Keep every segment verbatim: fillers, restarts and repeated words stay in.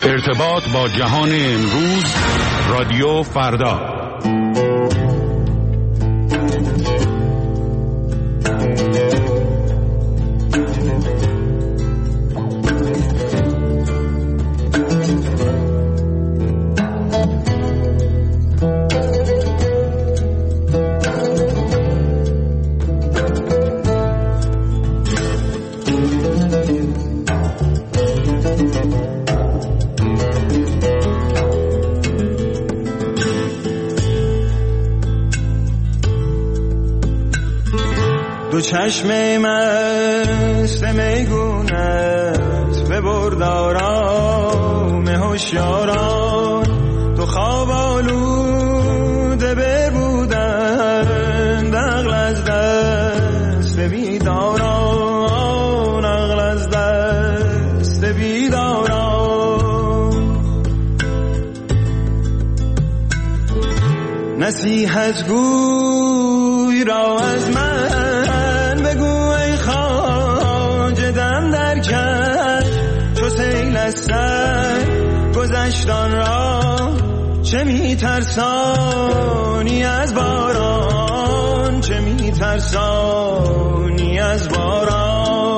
ارتباط با جهان امروز، رادیو فردا. دو چشم مست میگونت ببرد آرام هوشیاران، تو خواب آلوده ببودند عقل از دست بیداران، عقل از دست بیداران. نصیحت گوی را از من چو سیل از سر گذشتان را، چه می ترسانی از باران، چه می ترسانی از باران.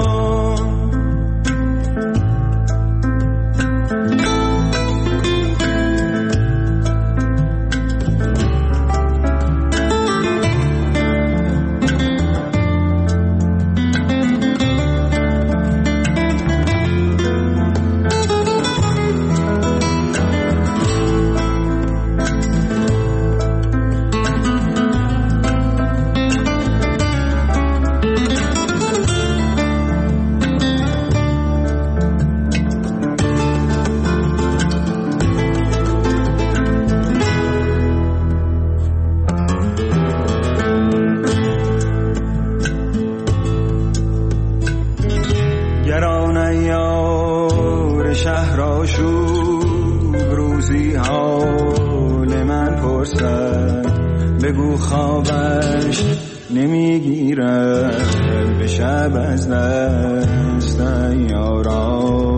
بگو خوابش نمیگیرد به شب از دست یاران.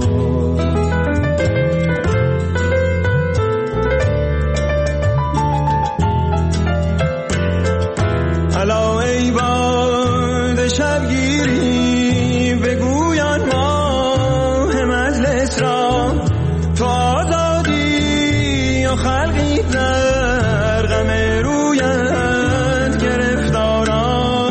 الا ای باد شبگیری بگویان ماه مجلس را، تو آزادی یا خلقی در غم رویت گرفتاران.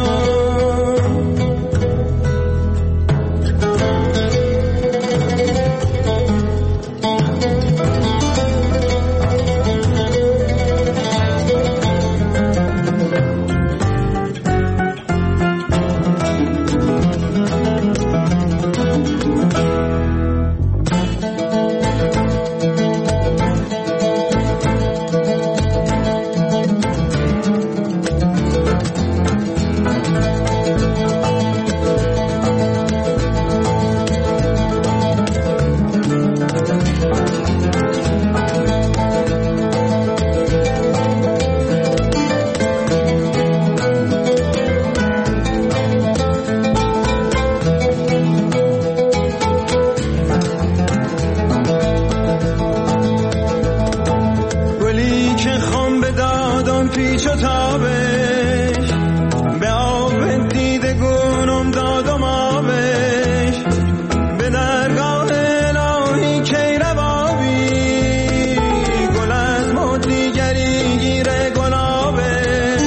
پیچ و تابش به آب دیده گونم دادم آبش، به درگاه الهی کی روابی گل از مد دیگری گیره گلابش.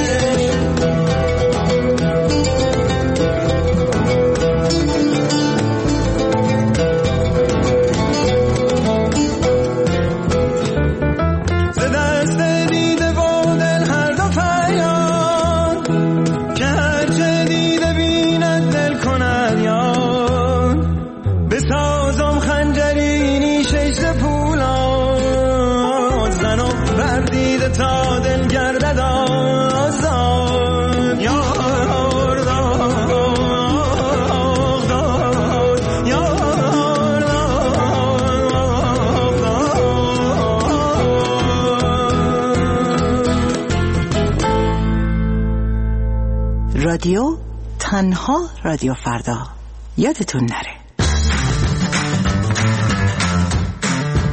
ز دست دیده و دل هر دو فریاد که هر چه دیده بیند دل کند یاد، بسازم خنجری نیشش ز پولاد، زنم بر دیده تا دل گردد آزاد. یار رادیو تنها رادیو فردا، یادتون نره.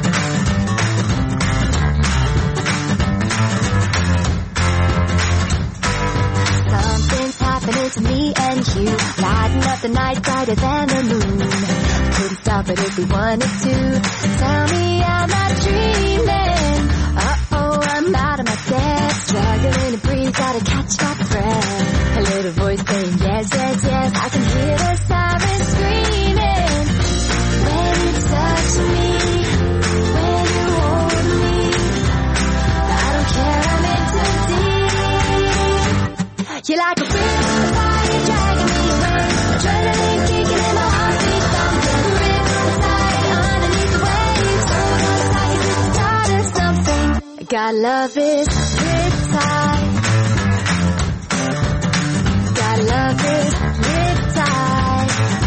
bright, brighter than the moon. Couldn't stop it if we wanted to. Tell me I'm not dreaming. Uh-oh, I'm out of my depth. Struggling to breathe, gotta catch my breath. A little voice saying yes, yes, yes. I can hear the sirens screaming. When you touch me, when you hold me, I don't care, I'm in too deep. You're like a river, fire dragging me away. Adrenaline kicking in my heartbeat thumping. Riptide underneath the waves. Hold on tight, it's the start of something. God love is riptide. God love is riptide.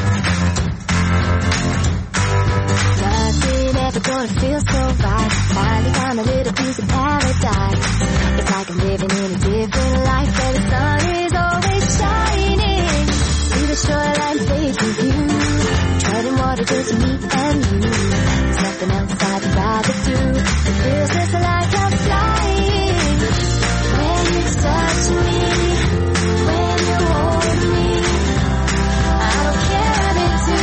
Nothing ever gonna feel so right. Finally found a little piece of paradise. It's like I'm living in a different life where the sun is always shining. See the shoreline facing view. Treading water just me and you. There's nothing else I'd rather do. It feels just like I'm flying. When you touch me, when you hold me, I don't care, I'm in too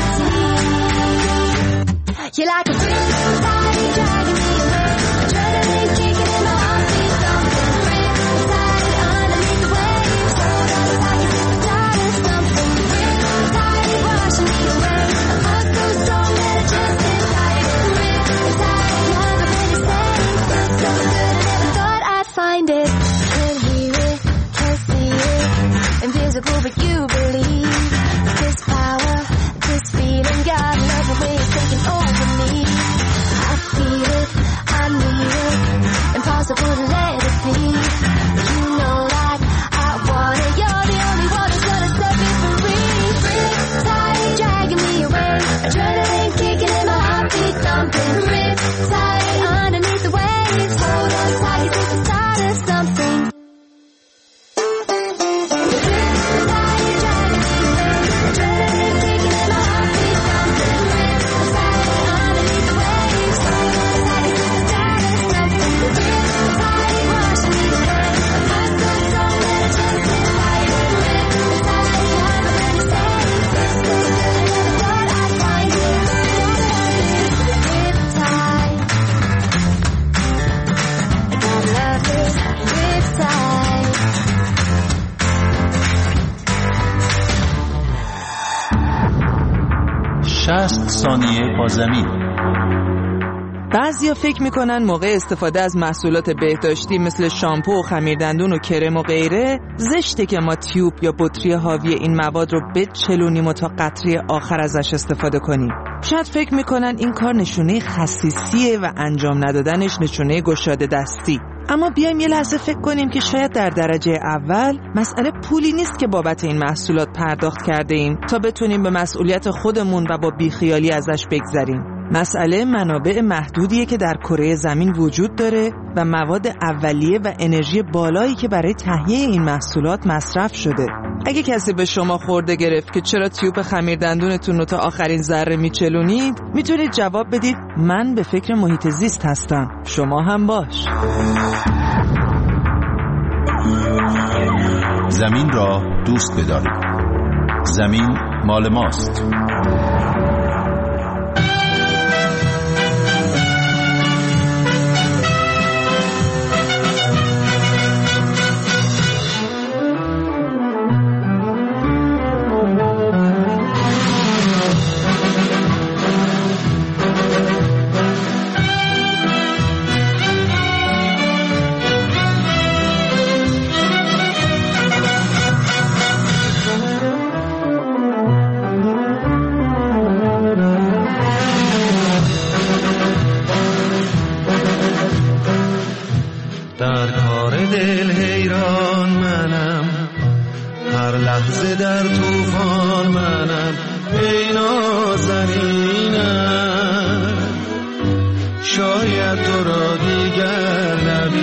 deep. You're like a river, body dragging me away. Adrenaline kicking in my heartbeat thumping. Riptide underneath the waves. Hold on tight, it's the start of something. Riptide washing me away. A heart so strong that I just can't fight it. Riptide, never really staying. Feels so good, I never thought I'd find it. Can't hear it, can't see it. Invisible but you believe. This power, this feeling, God love the way it's taking over me. I feel it, I need it. Impossible to let it be. You know that I want it. You're the only one who's gonna set me free. Riptide dragging me away. Adrenaline kicking in my heartbeat thumping. Riptide underneath the waves. Hold on tight, it's the start of something. Riptide dragging me away. Adrenaline kicking in my heartbeat thumping. Riptide underneath the waves. Hold on tight, it's the start of something. Riptide washing me away. A heart so strong that I just can't fight it. Riptide, never really staying. Feels so good, I never thought I'd find it. Riptide. God love is riptide. شصت ثانیه با زمین. بعضیا فکر میکنن موقع استفاده از محصولات بهداشتی مثل شامپو و خمیردندون و کرم و غیره زشته که ما تیوب یا بطری حاوی این مواد رو بچلونیم و تا قطره آخر ازش استفاده کنیم. شاید فکر میکنن این کار نشونه خسیسیه و انجام ندادنش نشونه گشاده دستی. اما بیایم یه لحظه فکر کنیم که شاید در درجه اول مسئله پولی نیست که بابت این محصولات پرداخت کرده ایم تا بتونیم به مسئولیت خودمون و با بیخیالی ازش بگذریم. مسئله منابع محدودیه که در کره زمین وجود داره و مواد اولیه و انرژی بالایی که برای تهیه این محصولات مصرف شده. اگه کسی به شما خورده گرفت که چرا تیوب خمیردندونتون رو تا آخرین ذره میچلونید، میتونید جواب بدید من به فکر محیط زیست هستم، شما هم باش. زمین را دوست بدارید. زمین مال ماست. در کار دل حیران منم، هر لحظه در طوفان منم. ای نازنینم، شاید تو را دیگر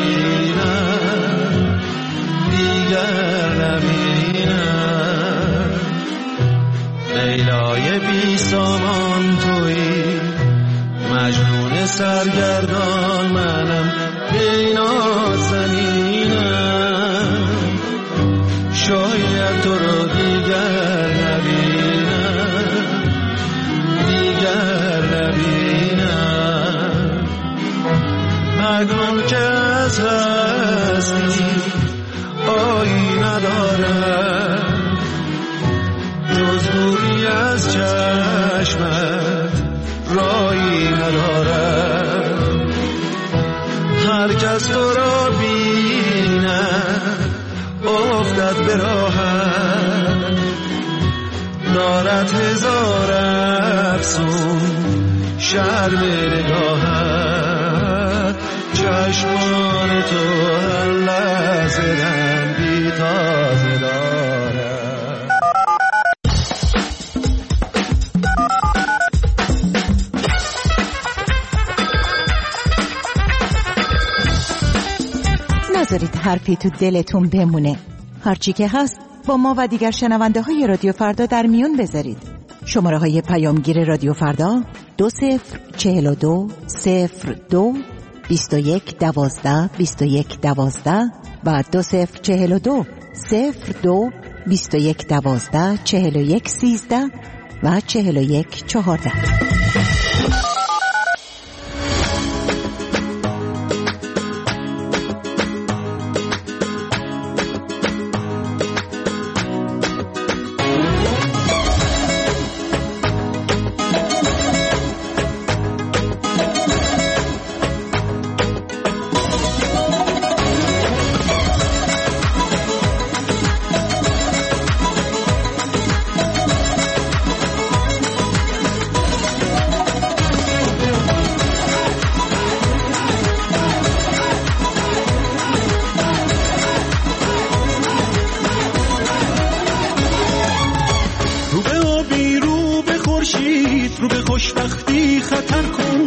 نبینم، دیگر نبینم. لیلای بی سامان تویی، مجنون سرگردان منم. ای نازنینم، شاید تو رو دیگر نبینم، رگان که از هستی آیی ندارد جز دوری از چشمت رایی ندارد. هر کس تو را بیند افتد به راحت دارد هزار افسون شرم نگاهت. چشمان تو هر لحظه رنگی تازه دارد. نذارید حرفی تو دلتون بمونه. هرچی که هست با ما و دیگر شنونده های رادیو فردا در میون بذارید. شماره های پیامگیر رادیو فردا دو صفر چهل و دو صفر دو بیست و یک دوازده بیست و یک دوازده و دو صفر چهل و دو صفر دو بیست و یک دوازده چهل و یک سیزده و چهل و یک چهارده. رو به خوشبختی خطر کن،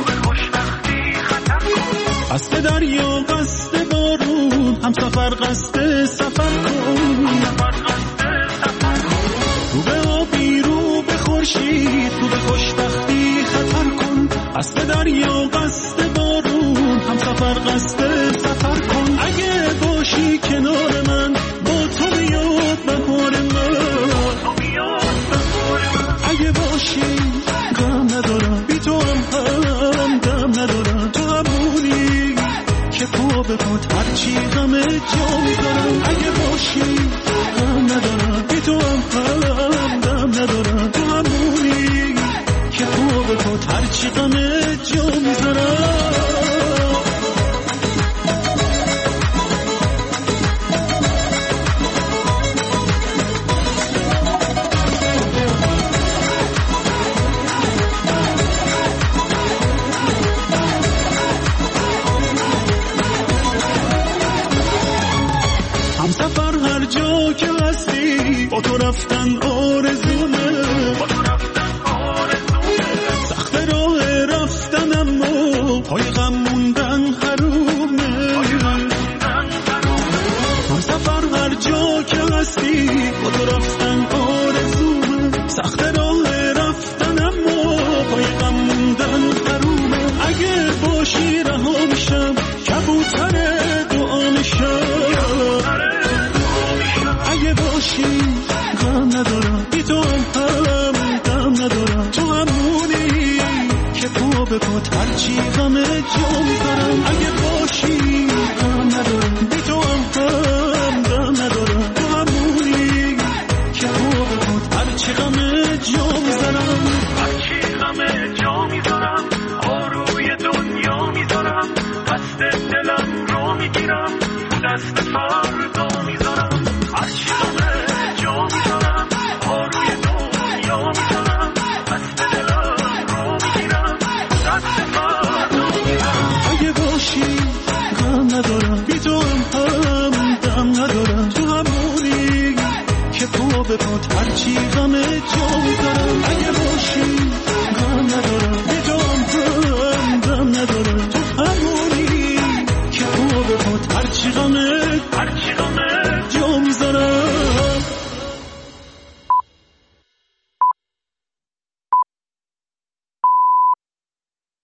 قصد دریا قصد بارون هم سفر قصد سفر کن. رو به آبی رو به خورشید رو به خوشبختی خطر کن، قصد دریا قصد بارون هم سفر قصد سفر کن. اگه باشی کنار من با تو میاد بهار من، اگه باشی غم ندارم بی تو هم هم دم ندارم. تو همونی که پا به پات هرچی غم جا میذارم. اگه باشی غم ندارم بی تو هم هم دم ندارم. تو همونی که پا به پات هرچی غم جا میذارم. همسفر هر جا که هستی با تو رفتن آرزومه، سخت راه رفتن اما پای غم موندن حرومه. همسفر هر جا که هستی با تو رفتن آرزومه، سخت راه رفتن اما پای غم موندن حرومه. اگه باشی رها میشم کبوتر دعا میشم. اگه باشی غم ندارم بی تو هم هم دم ندارم. تو همونی که پا به پات هرچی غم جا میذارم. اگه باشی غم ندارم بی تو هم هم دم ندارم. تو همونی که پا به پات هرچی غم جا میذارم. هرچی غم جا میذارم آروی دنیا میذارم. دست دلم رو میگیرم دست فردا میذارم. هرچی غم جا میذارم آروی دنیا میذارم. دست دلم رو میگیرم دست فردا میذارم. اگه باشی غم ندارم بی تو هم هم دم ندارم. تو همونی که پا به پات هرچی غم جا میذارم.